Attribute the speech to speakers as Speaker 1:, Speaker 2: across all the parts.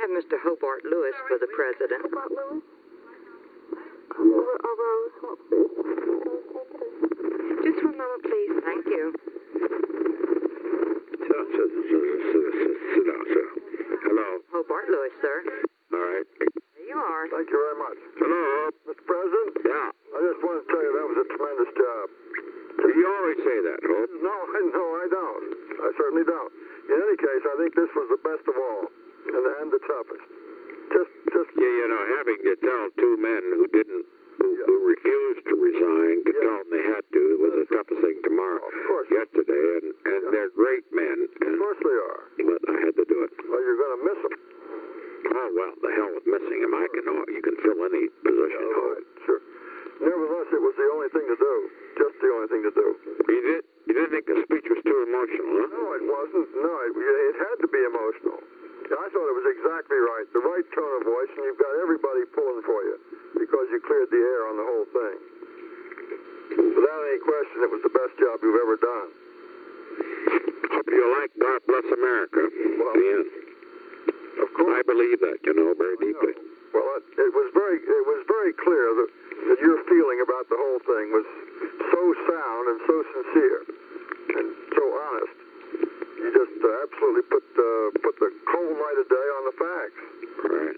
Speaker 1: have Mr. Hobart Lewis for the president.
Speaker 2: Hobart Lewis? Rose, what, please? Just for a moment, please.
Speaker 1: Thank you.
Speaker 3: Sit down, sir. Hello.
Speaker 1: Hobart Lewis, sir.
Speaker 3: All right.
Speaker 1: There you are.
Speaker 4: Thank you very much.
Speaker 3: Hello.
Speaker 4: Mr. President?
Speaker 3: Yeah.
Speaker 4: I just want to tell you that was a tremendous job.
Speaker 3: You always say that, Hope.
Speaker 4: No, I don't. I certainly don't. In any case, I think this was the best of all, and the toughest.
Speaker 3: Yeah, you know, having to tell two men who refused to resign to tell them they had to was the toughest thing tomorrow.
Speaker 4: Of course.
Speaker 3: Yesterday, and they're great men.
Speaker 4: Of course they are.
Speaker 3: But I had to do it.
Speaker 4: Well, you're going to miss them.
Speaker 3: Oh, well, the hell with missing him. You can fill any position.
Speaker 4: All right, sure. Nevertheless, it was the only thing to do. Just the only thing to do.
Speaker 3: You didn't think the speech was too emotional, huh?
Speaker 4: No, it wasn't. No, it had to be emotional. I thought it was exactly right. The right tone of voice, and you've got everybody pulling for you because you cleared the air on the whole thing. Without any question, it was the best job you've ever done.
Speaker 3: Hope you like God Bless America.
Speaker 4: Well,
Speaker 3: Yeah.
Speaker 4: Of course.
Speaker 3: I believe that, very deeply.
Speaker 4: Well, it was very clear that your feeling about the whole thing was so sound and so sincere and so honest. You just absolutely put the cold light of day on the facts.
Speaker 3: Right.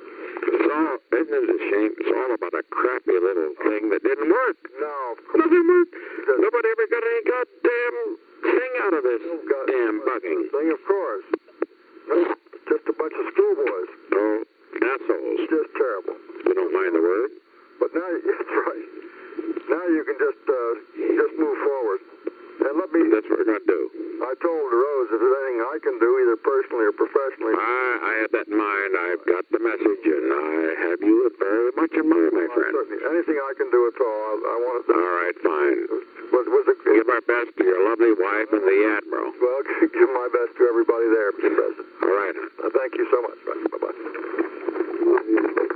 Speaker 3: Isn't it a shame? It's all about a crappy little thing that didn't work.
Speaker 4: No, of course.
Speaker 3: Doesn't work. Nobody ever got any goddamn thing out of this damn bugging.
Speaker 4: Thing, of course. Just a bunch of schoolboys.
Speaker 3: Oh, assholes.
Speaker 4: Just terrible.
Speaker 3: You don't mind the word?
Speaker 4: But now, that's right. Now you can just move forward. And let me.
Speaker 3: That's what we're going to do.
Speaker 4: I told Rose if there's anything I can do, either personally or professionally.
Speaker 3: I had that in mind. I've got the message, and I have you very much in mind, my friend.
Speaker 4: Certainly. Anything I can do at all, I want to do.
Speaker 3: All right, fine.
Speaker 4: Was it,
Speaker 3: Give our best to your lovely wife and the Admiral.
Speaker 4: Well, give my best to everybody there, Mr. President.
Speaker 3: All right.
Speaker 4: Thank you so much. Bye-bye.